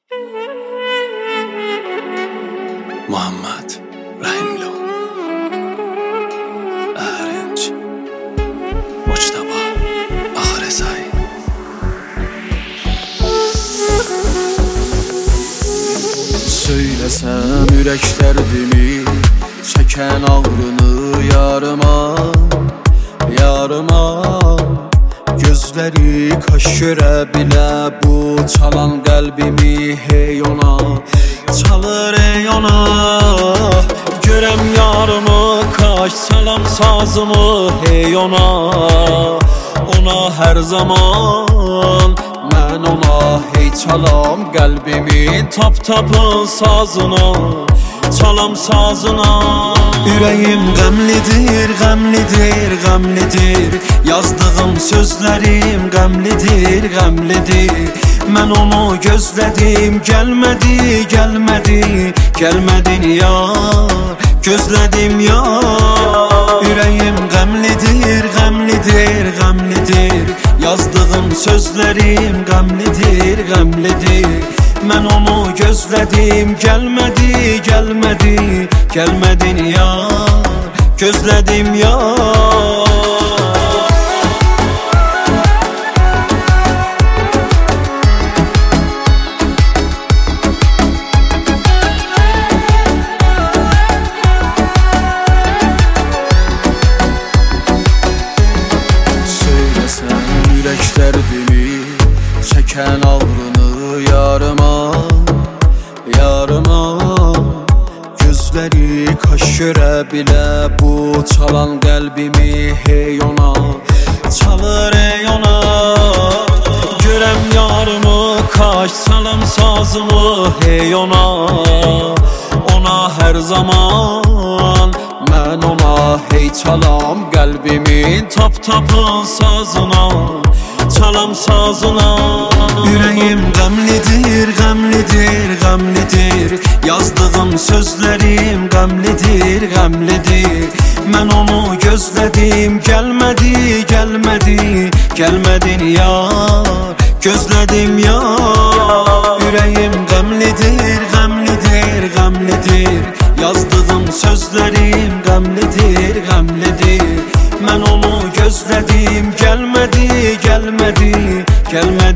Muhammed Rahimlu Erinç Muçtaba Ahire say. Söylesem ürək dərdimi, çəkən ağrını yarıma, yarıma. Gözləri kaş görə bilə bu çalan qəlbimi, hey ona çalır ey ona. Görəm yarımı, kaş salam sazımı, hey ona. Ona hər zaman mən ona hey çalam qəlbimin tap-tapın sazına, çalam sazına. Ürəyim qəmlidir, qəmlidir, qəmlidir. Yazdığım sözlərim qəmlidir, qəmlidir. Mən onu gözlədim, gəlmədi, gəlmədi, gəlmədin yar, gözlədim yar. Ürəyim qəmlidir, qəmlidir, qəmlidir. Yazdığım sözlərim qəmlidir, qəmlidir. Mən onu gözlədim, gəlmədi, gəlmədi, gəlmədin yar, gözlədim yar. Ürək dərdimi, çəkən ağrını yarıma, yarıma. Gözləri kaş görə bilə bu çalan qəlbimi, hey ona çalır ey ona. Görəm yarımı, kaş salam sazımı, hey ona. Ona hər zaman mən ona hey çalam qəlbimin tap-tapın sazına, çalam sazına. Ürəyim qəmlidir, qəmlidir, qəmlidir. Yazdığım sözlərim qəmlidir, qəmlidir. Mən onu gözlədim, gəlmədi, gəlmədi, gəlmədin yar, gözlədim yar. Ürəyim qəmlidir, qəmlidir, qəmlidir. Yazdığım sözlərim qəmlidir, qəmlidir. Mən onu gözlədim, gəlmədi, gəlmədi, gəlmədi.